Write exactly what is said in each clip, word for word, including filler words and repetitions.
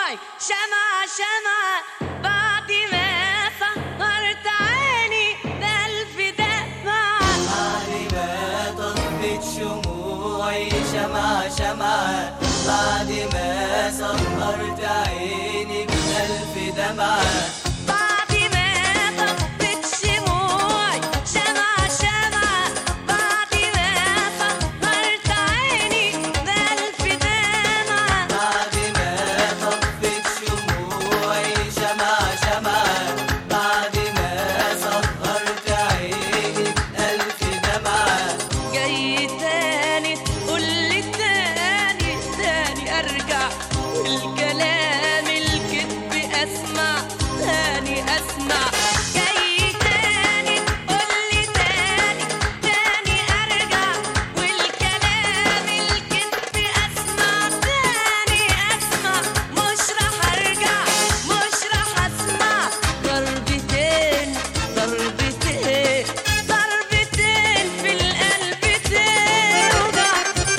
شمعة شمعة بعد ما سهرت عيني بألف دمعة، بعد ما طفت شموعي شمعة شمعة بعد ما سهرت عيني بألف دمعة. الكلام الكذب أسمع تاني أسمع، جاي تاني تقولي تاني تاني أرجع، والكلام الكذب أسمع تاني أسمع، مش رح أرجع مش رح أسمع. ضربتين ضربتين ضربتين في القلب توجع.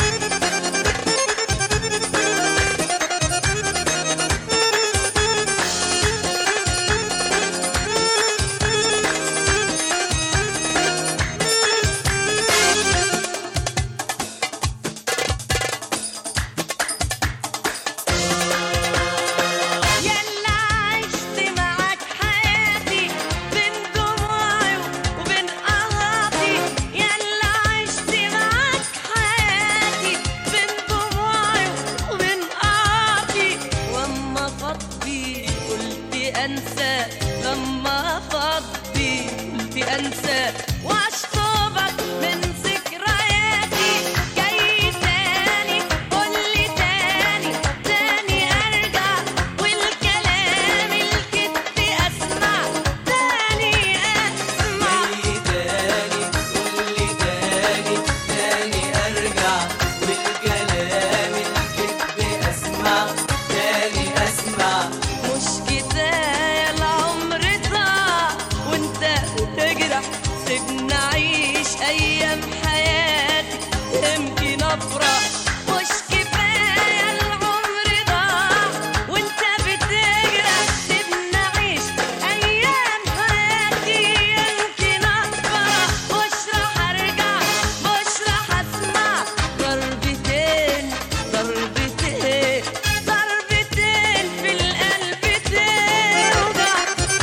أنسى لما أفضي قلت أنسى وأشطبك من ذكرياتي، جاي تاني قولي تاني تاني أرجع، والكلام الكذب أسمع تاني أسمع. جاي تاني قولي تاني تاني أرجع، والكلام الكذب أسمع تاني أسمع. مش كفاية العمر ضاع وانت بتجرح، سيبنا عيش أيام حياتي يمكن أفرح. مش كفاية العمر ضاع وانت بتجرح، سيبنا عيش أيام حياتي يمكن أفرح. مش رح أرجع مش رح أسمع. ضربتين ضربتين ضربتين في القلب توجع.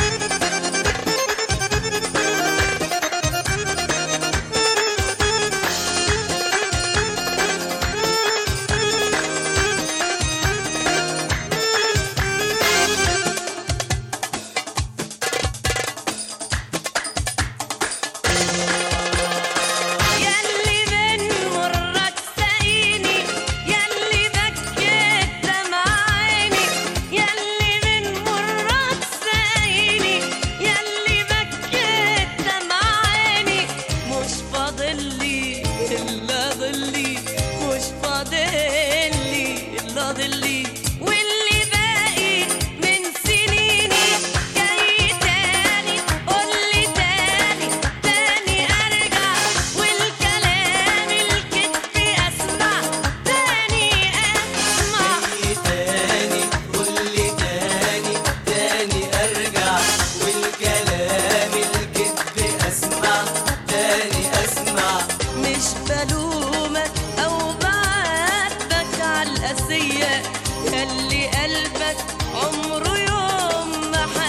ياللي من مرك سقيني، ياللي بكيت دمع عيني، ياللي من مرك سقيني، ياللي بكيت دمع عيني، مش فاضلي إلا ضلي مش فاضلي إلا ضلي، واللي باقي من سنيني. جاي تاني قولي تاني تاني أرجع، والكلام الكذب أسمع تاني أسمع. جاي تاني قولي تاني تاني أرجع، والكلام الكذب أسمع تاني أسمع. مش بلومك أو بعاتبك عالقاسية، ياللي قلبك عمره يوم ما